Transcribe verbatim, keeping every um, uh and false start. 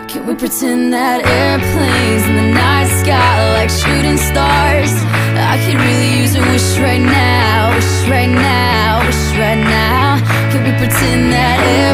Can we pretend that airplanes in the night sky are like shooting stars? I could really use a wish right now, wish right now, wish right now. Can we pretend that airplanes